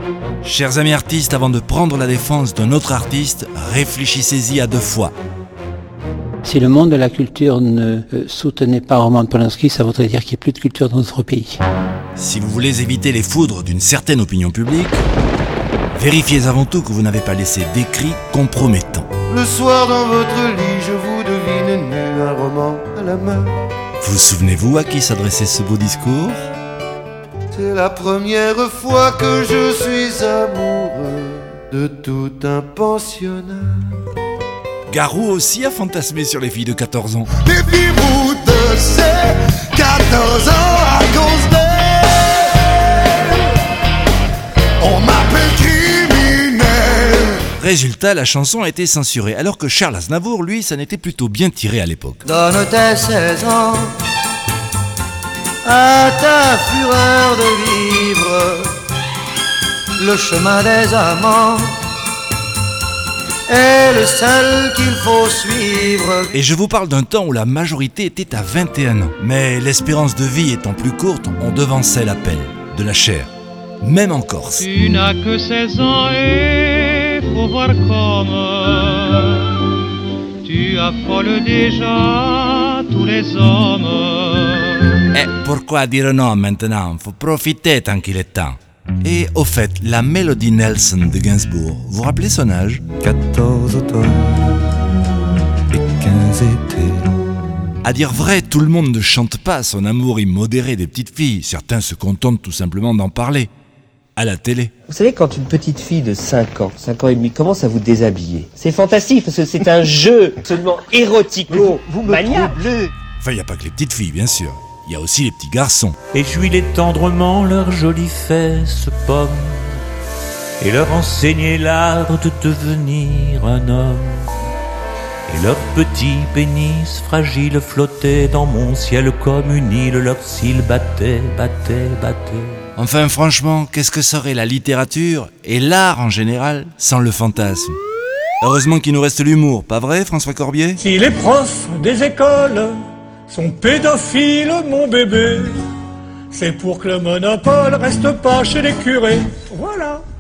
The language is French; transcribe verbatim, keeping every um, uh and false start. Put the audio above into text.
Chers amis artistes, avant de prendre la défense d'un autre artiste, réfléchissez-y à deux fois. Si le monde de la culture ne euh, soutenait pas Roman Polanski, ça voudrait dire qu'il n'y a plus de culture dans notre pays. Si vous voulez éviter les foudres d'une certaine opinion publique, vérifiez avant tout que vous n'avez pas laissé d'écrits compromettants. Le soir dans votre lit, je vous devine nu, un roman à la main. Vous souvenez-vous à qui s'adressait ce beau discours ? C'est la première fois que je suis amoureux de tout un pensionnat. Garou aussi a fantasmé sur les filles de quatorze ans. Dépit-vous de ces quatorze ans à cause d'elle. On m'appelle criminel. Résultat, la chanson a été censurée, alors que Charles Aznavour, lui, s'en était plutôt bien tiré à l'époque. Donne tes seize ans à ta fureur de vivre. Le chemin des amants est le seul qu'il faut suivre. Et je vous parle d'un temps où la majorité était à vingt et un ans. Mais l'espérance de vie étant plus courte, on devançait l'appel de la chair, même en Corse. Tu n'as que seize ans et faut voir comme tu affoles déjà tous les hommes. Eh, pourquoi dire non maintenant? Faut profiter tant qu'il est temps. Et au fait, la Mélodie Nelson de Gainsbourg, vous vous rappelez son âge? quatorze automnes et quinze étés. À dire vrai, tout le monde ne chante pas son amour immodéré des petites filles. Certains se contentent tout simplement d'en parler. À la télé. Vous savez, quand une petite fille de cinq ans, cinq ans et demi, commence à vous déshabiller, c'est fantastique parce que c'est un jeu absolument érotico-maniaque. Enfin, il n'y a pas que les petites filles, bien sûr. Il y a aussi les petits garçons. Éjouis-les tendrement leurs jolies fesses pommes et leur enseigner l'art de devenir un homme. Et leurs petits pénis fragiles flottaient dans mon ciel comme une île, leurs cils battaient, battaient, battaient. Enfin, franchement, qu'est-ce que serait la littérature et l'art en général sans le fantasme? Heureusement qu'il nous reste l'humour, pas vrai, François Corbier? Si les profs des écoles sont pédophiles, mon bébé, c'est pour que le monopole reste pas chez les curés. Voilà.